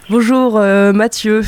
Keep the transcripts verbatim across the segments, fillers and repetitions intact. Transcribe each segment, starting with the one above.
Bonjour euh, Mathieu.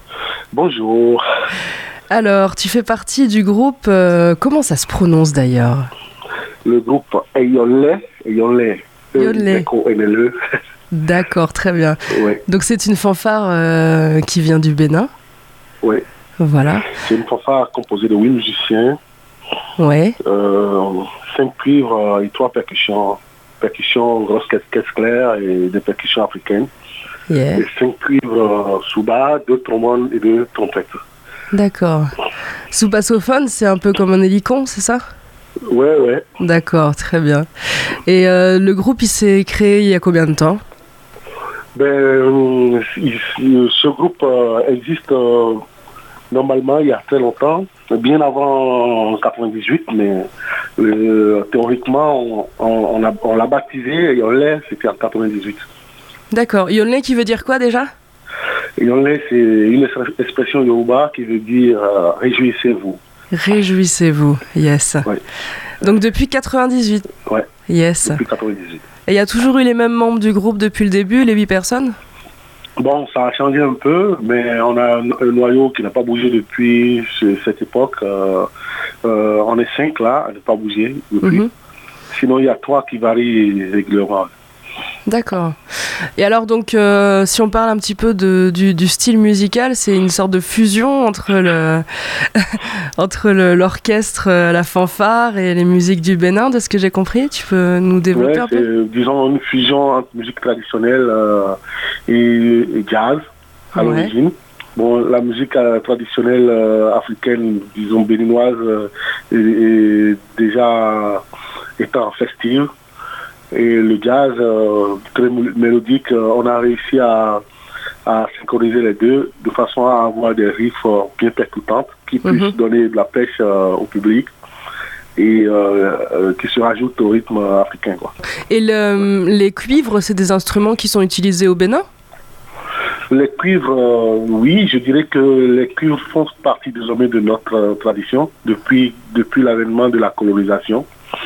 Bonjour. Alors, tu fais partie du groupe, euh, comment ça se prononce d'ailleurs? Le groupe Eyonlé, Eyonlé, Eyonlé. E. D'accord, très bien. Oui, Donc c'est une fanfare euh, qui vient du Bénin. oui. Voilà. C'est une fanfare composée de huit musiciens, Ouais. euh, cinq cuivres et trois percussions. Percussions, grosses caisses caisse claires et des percussions africaines. Yeah. Et cinq cuivres sous bas, deux trombones et deux trompettes. D'accord. Sous bassophone, c'est un peu comme un hélicon, c'est ça? Ouais, ouais. D'accord, très bien. Et euh, le groupe, il s'est créé il y a combien de temps? Ben, euh, il- ce groupe euh, existe euh, normalement il y a très longtemps, bien avant quatre-vingt-dix-huit, mais euh, théoriquement on, on, on a- on l'a baptisé et on l'est, c'était en quatre-vingt-dix-huit. D'accord. Yonlé qui veut dire quoi déjà? Et on l'est, c'est une expression yoruba qui veut dire euh, réjouissez-vous. Réjouissez-vous, yes. Ouais. Donc depuis quatre-vingt-dix-huit. Ouais, Yes. depuis quatre-vingt-dix-huit. Et il y a toujours eu les mêmes membres du groupe depuis le début, les huit personnes? Bon, ça a changé un peu, mais on a un, un noyau qui n'a pas bougé depuis ce- cette époque. Euh, euh, on est cinq là, à ne pas bouger depuis. Mhm. Sinon, il y a trois qui varient régulièrement. D'accord. Et alors donc, euh, si on parle un petit peu de, du, du style musical, c'est une sorte de fusion entre le entre le- l'orchestre, euh, la fanfare et les musiques du Bénin, de ce que j'ai compris. Tu peux nous développer Ouais, un c'est, peu? disons, une fusion entre musique traditionnelle euh, et, et jazz à Ouais. l'origine. Bon, la musique euh, traditionnelle euh, africaine, disons béninoise, euh, est, est déjà étant festive. Et le jazz, euh, très mélodique, mélodique, euh, on a réussi à, à synchroniser les deux de façon à avoir des riffs euh, bien percutantes qui puissent Mhm. donner de la pêche euh, au public et euh, euh, qui se rajoutent au rythme euh, africain, quoi. Et le- les cuivres, c'est des instruments qui sont utilisés au Bénin? Les cuivres, euh, oui, je dirais que les cuivres font partie désormais de notre euh, tradition depuis, depuis l'avènement de la colonisation.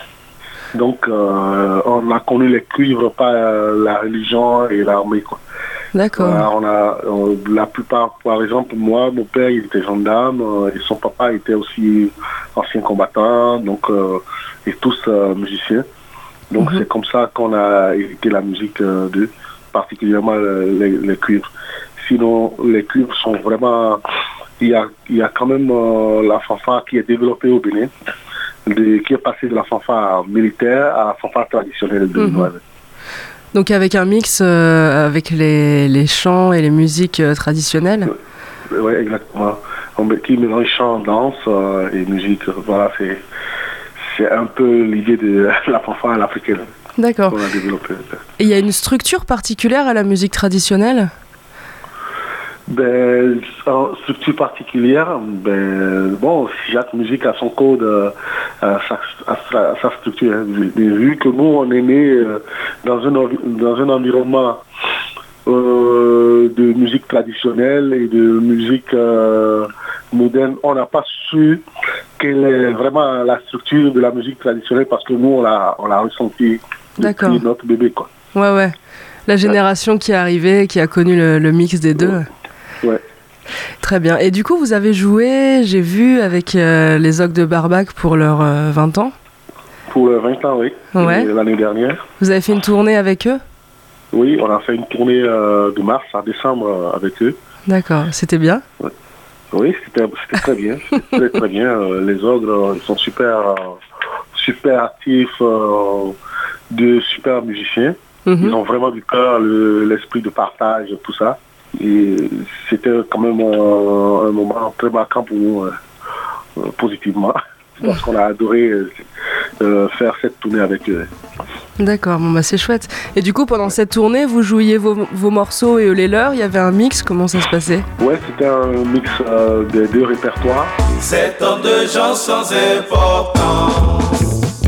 Donc, euh, on a connu les cuivres par euh, la religion et l'armée, quoi. D'accord. Voilà, on a, euh, la plupart, par exemple, moi, mon père, il était gendarme euh, et son papa était aussi ancien combattant, donc, euh, et tous euh, musiciens. Donc, Mhm. c'est comme ça qu'on a hérité la musique euh, d'eux, particulièrement euh, les, les cuivres. Sinon, les cuivres sont vraiment... Il y a, il y a quand même euh, la fanfare qui est développée au Bénin, de- qui est passée de la fanfare militaire à la fanfare traditionnelle béninoise. Donc avec un mix euh, avec les, les chants et les musiques euh, traditionnelles? Oui, exactement. On met- qui mélange chant, danse euh, et musique. Voilà, c'est, c'est un peu l'idée de la fanfare à l'africaine D'accord. qu'on a développée. Et il y a une structure particulière à la musique traditionnelle? Ben, en structure particulière, ben, bon, chaque musique a son code, euh, à sa, à sa, à sa structure. Hein. Mais vu que nous, on est né euh, dans, un, envi- dans un environnement euh, de musique traditionnelle et de musique euh, moderne, on n'a pas su quelle est vraiment la structure de la musique traditionnelle parce que nous, on l'a, on l'a ressenti D'accord. depuis notre bébé, quoi. Ouais, ouais. La génération qui est arrivée, qui a connu le, le mix des deux. Ouais. Très bien. Et du coup, vous avez joué, j'ai vu, avec euh, les Ogres de Barbac pour leurs euh, vingt ans. Pour euh, vingt ans, oui. Ouais. Et l'année dernière. Vous avez fait une tournée avec eux? Oui, on a fait une tournée euh, de mars à décembre euh, avec eux. D'accord. C'était bien? Oui, c'était, c'était très bien. C'était très, très bien. Euh, les ogres, euh, ils sont super, euh, super actifs, euh, de super musiciens. Mhm. Ils ont vraiment du cœur, le- l'esprit de partage, tout ça. Et c'était quand même euh, un moment très marquant pour nous, euh, euh, positivement. Parce qu'on a adoré euh, euh, faire cette tournée avec eux. D'accord, bon bah c'est chouette. Et du coup, pendant cette tournée, vous jouiez vos, vos morceaux et eux les leurs? Il y avait un mix? Comment ça se passait? Ouais, c'était un mix euh, des deux répertoires. C'est tant de gens sans importance.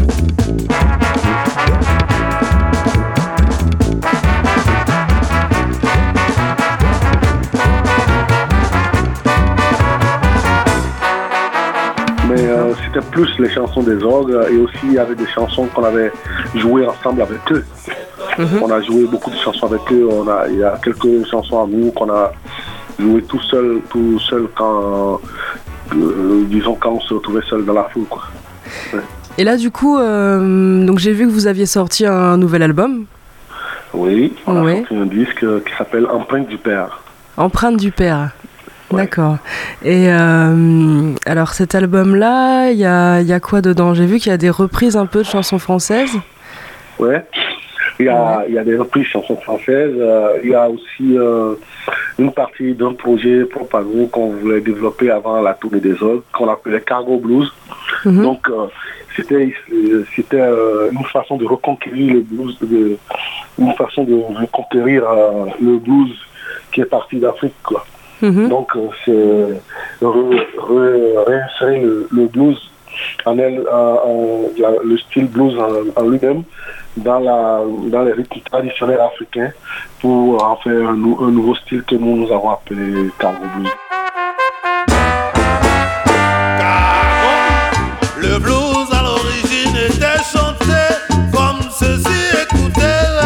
Mais euh, c'était plus les chansons des ogres et aussi il y avait des chansons qu'on avait jouées ensemble avec eux. Mm-hmm. On a joué beaucoup de chansons avec eux. On a, il y a quelques chansons à nous qu'on a joué tout seul, tout seul quand, euh, disons quand on se retrouvait seul dans la foule, quoi. Ouais. Et là, du coup, euh, donc j'ai vu que vous aviez sorti un nouvel album. Oui, on oui. a sorti un disque qui s'appelle Empreinte du Père. Empreinte du Père. Ouais. D'accord. Et euh, alors cet album-là, il y a, y a quoi dedans? J'ai vu qu'il y a des reprises un peu de chansons françaises. Ouais. Il y a, ouais. il y a des reprises de chansons françaises. Euh, il y a aussi euh, une partie d'un projet propre à nous qu'on voulait développer avant la tournée des autres, qu'on appelait Cargo Blues. Mm-hmm. Donc euh, c'était, c'était euh, une façon de reconquérir le blues, de, une façon de reconquérir euh, le blues qui est parti d'Afrique, quoi. Mm-hmm. Donc euh, c'est re, re, réinsérer le, le blues en elle, en, en, la, le style blues en, en lui-même dans, la, dans les rythmes traditionnels africains pour en faire un, un nouveau style que nous, nous avons appelé Cargo Blues. Le blues à l'origine était chanté comme ceci, écoutez.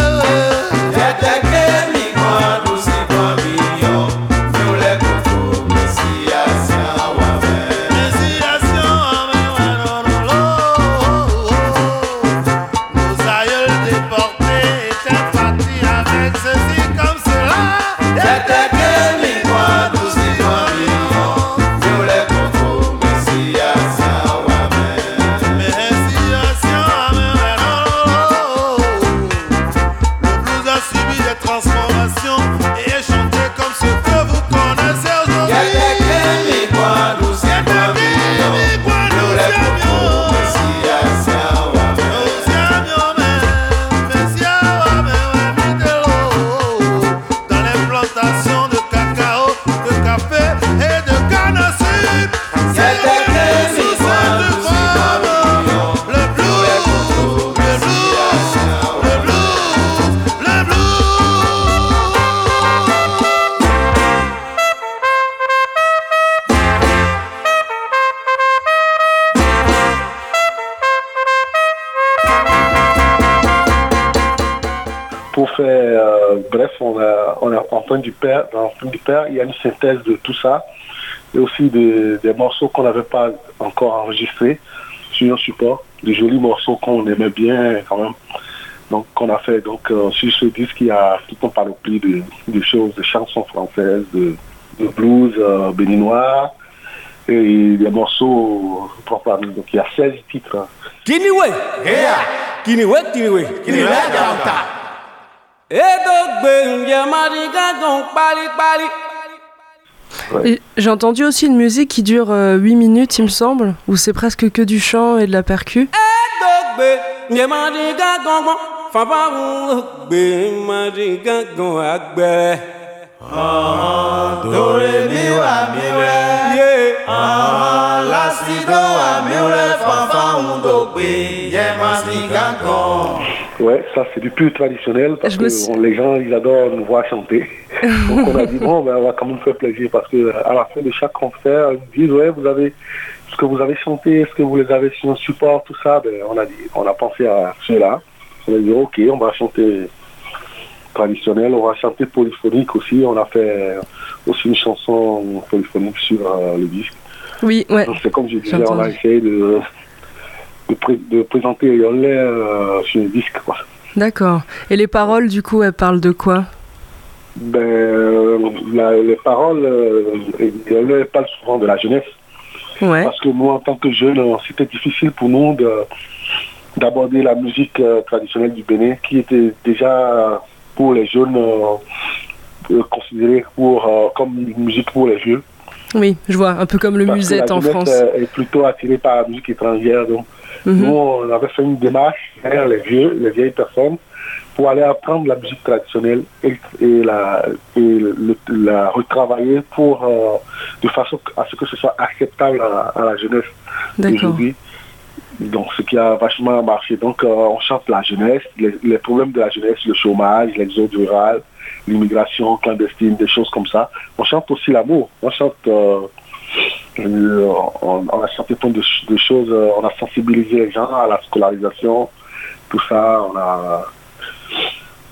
Pour faire, euh, bref, on a, on a Empreinte du Père, dans Empreinte du Père, il y a une synthèse de tout ça, et aussi des, des morceaux qu'on n'avait pas encore enregistrés sur un support, des jolis morceaux qu'on aimait bien quand même. Donc, qu'on a fait. Donc, euh, sur ce disque, il y a tout un panoplie de, de choses, de chansons françaises, de, de blues euh, béninois, et des morceaux propres à nous. Donc, il y a seize titres. Kiniwe, yeah. Kiniwe, Kiniwe, Kiniwe, ouais. J'ai entendu aussi une musique qui dure euh, huit minutes, il me semble, où c'est presque que du chant et de la percu. Ouais, ça c'est du plus traditionnel parce que suis... bon, les gens ils adorent nous voir chanter. Donc on a dit bon ben on va quand même faire plaisir parce que à la fin de chaque concert ils disent ouais vous avez ce que vous avez chanté, est-ce que vous les avez sur un support, tout ça, ben on a dit on a pensé à cela. On a dit ok on va chanter traditionnel, on va chanter polyphonique aussi, on a fait aussi une chanson polyphonique sur euh, le disque. Oui, ouais. Donc c'est comme je disais, on a essayé de De, pré- de présenter Yolé euh, sur le disque, quoi. D'accord. Et les paroles, du coup, elles parlent de quoi? Ben, euh, la, les paroles, euh, Yolé parle souvent de la jeunesse. Ouais. Parce que nous, en tant que jeunes, c'était difficile pour nous de, d'aborder la musique euh, traditionnelle du Bénin, qui était déjà, pour les jeunes, euh, considérée pour, euh, comme une musique pour les vieux. Oui, je vois, un peu comme le musette en France. La jeunesse est plutôt attirée par la musique étrangère, donc Mm-hmm. Nous, on avait fait une démarche vers les vieux, les vieilles personnes, pour aller apprendre la musique traditionnelle et, et, la, et le, la retravailler pour, euh, de façon à ce que ce soit acceptable à, à la jeunesse d'aujourd'hui. Donc, ce qui a vachement marché. Donc, euh, on chante la jeunesse, les, les problèmes de la jeunesse, le chômage, l'exode rural, l'immigration clandestine, des choses comme ça. On chante aussi l'amour. On chante... Euh, Euh, on, on a chanté plein de, de choses, euh, on a sensibilisé les gens à la scolarisation, tout ça, on a,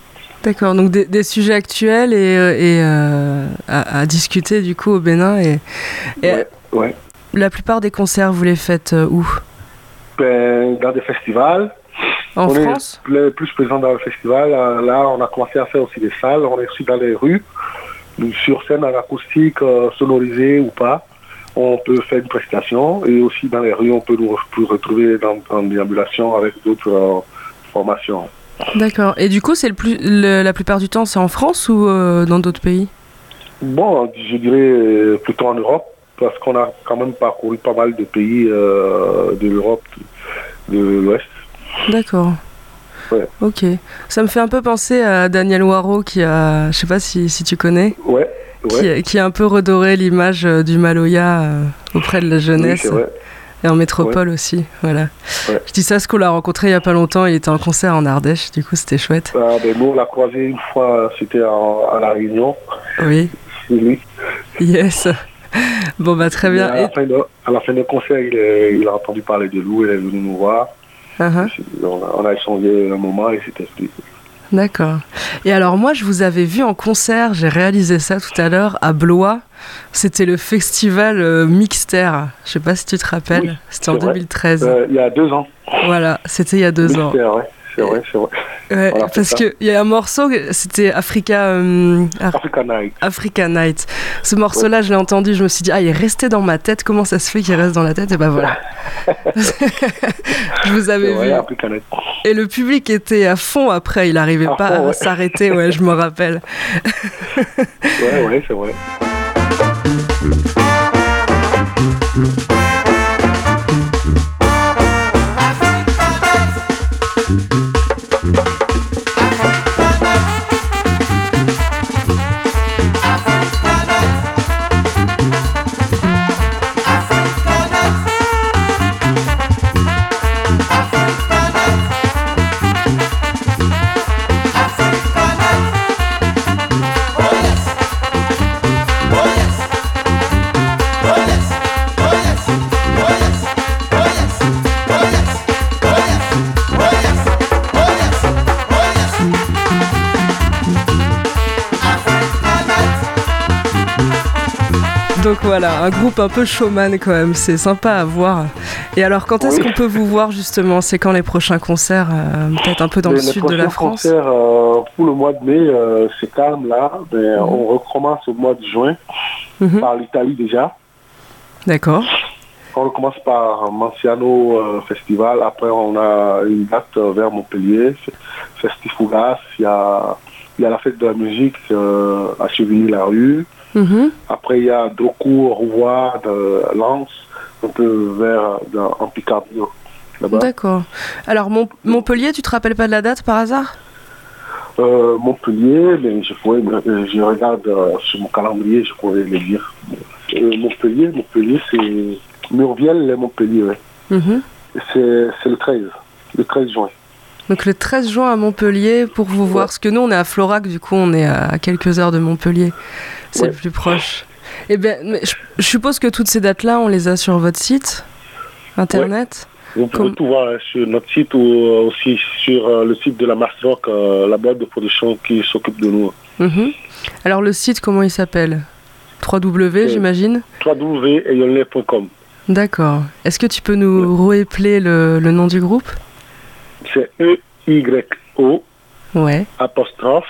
D'accord, donc des, des sujets actuels et, et euh, à, à discuter du coup au Bénin. Et, et Ouais, ouais. la plupart des concerts, vous les faites euh, où? Ben, dans des festivals. En on France? est plus, plus présent dans le festival. Là, on a commencé à faire aussi des salles. On est aussi dans les rues, sur scène en acoustique, euh, sonorisée ou pas. On peut faire une prestation. Et aussi dans les rues, on peut nous re- retrouver dans, dans des ambulations avec d'autres euh, formations. D'accord. Et du coup, c'est le plus, le- la plupart du temps, c'est en France ou euh, dans d'autres pays? Bon, je dirais plutôt en Europe, parce qu'on a quand même parcouru pas mal de pays euh, de l'Europe, de l'Ouest. D'accord. Ouais. Ok. Ça me fait un peu penser à Daniel Waro qui a, je sais pas si, si tu connais, Ouais, ouais. qui, qui a un peu redoré l'image euh, du Maloya euh, auprès de la Oui, jeunesse c'est vrai. et en métropole aussi. Voilà. Ouais. Je dis ça parce qu'on l'a rencontré il y a pas longtemps. Il était en concert en Ardèche. Du coup, c'était chouette. Ah, ben, nous, on l'a croisé une fois, c'était en- à La Réunion. Oui. C'est lui. Yes. Bon bah très Mais bien. À Et- la, fin de, à la fin du concert, il, est- il a entendu parler de nous, il est venu nous voir. Uh-huh. On a, on a échangé un moment et c'était expliqué. D'accord. Et alors moi, je vous avais vu en concert, j'ai réalisé ça tout à l'heure, à Blois. C'était le festival euh, Mixter. Je sais pas si tu te rappelles. Oui, C'était en c'est vrai. deux mille treize. Euh, il y a deux ans. Voilà, c'était il y a deux ans. Mystère, ouais. C'est vrai, c'est vrai. Ouais, Voilà, c'est parce ça. qu'il y a un morceau, c'était Africa, euh, Af- Africa Night. Africa Night. Ce morceau-là, je l'ai entendu, je me suis dit, ah, il est resté dans ma tête, comment ça se fait qu'il reste dans la tête? Et ben voilà. Je vous C'est avais vrai, vu. Africa Night. Et le public était à fond après, il n'arrivait À pas fond, à ouais. s'arrêter, ouais, je me rappelle. Ouais, ouais, c'est vrai. Donc voilà, un groupe un peu showman quand même, c'est sympa à voir. Et alors, quand est-ce Oui. qu'on peut vous voir justement? C'est quand les prochains concerts? euh, Peut-être un peu dans Mais le sud de la France? Les prochains concerts euh, pour le mois de mai, euh, c'est calme là. Mais Mhm. on recommence au mois de juin Mhm. par l'Italie déjà. D'accord. On recommence par Manciano euh, Festival. Après, on a une date euh, vers Montpellier, Festifougas. Il y a, il y a la fête de la musique euh, à Chevigny-la-Rue. Mhm. Après, il y a Drocourt, Rouvois, de Lens, un peu vers dans- en Picardie, là-bas. D'accord. Alors, Mont- Montpellier, tu te rappelles pas de la date par hasard? Euh, Montpellier, mais je, pourrais, euh, je regarde euh, sur mon calendrier, je pourrais le dire. Euh, Montpellier, Montpellier, c'est Murviel et Montpellier, ouais. Mhm. C'est c'est le treize, le treize juin. Donc le treize juin à Montpellier pour vous voir, parce que nous on est à Florac, du coup on est à quelques heures de Montpellier, c'est Ouais. le plus proche. Eh bien, mais je, je suppose que toutes ces dates-là, on les a sur votre site internet. Vous pouvez Comme- tout voir hein, sur notre site ou euh, aussi sur euh, le site de la Master Rock, euh, la boîte de production qui s'occupe de nous. Mhm. Alors le site, comment il s'appelle? w w w, Euh, j'imagine. w w w point yonley point com. D'accord. Est-ce que tu peux nous réépeler le, le nom du groupe? C'est E Y O Ouais, apostrophe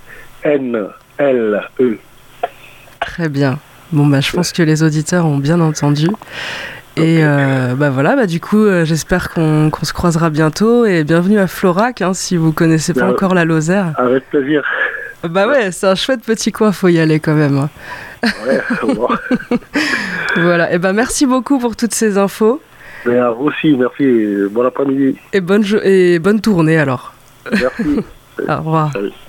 N L E. très bien. Bon bah je pense que les auditeurs ont bien entendu. Et euh, bah voilà, bah du coup euh, j'espère qu'on qu'on se croisera bientôt et bienvenue à Florac hein, si vous connaissez pas Bien. encore la Lozère. Avec plaisir. Bah ouais, c'est un chouette petit coin, faut y aller quand même. hein. Ouais, au revoir. Voilà, et bah merci beaucoup pour toutes ces infos Mais à vous aussi, merci. Bon après-midi. et bonne, jo- et bonne tournée alors. Merci. Au revoir. Salut.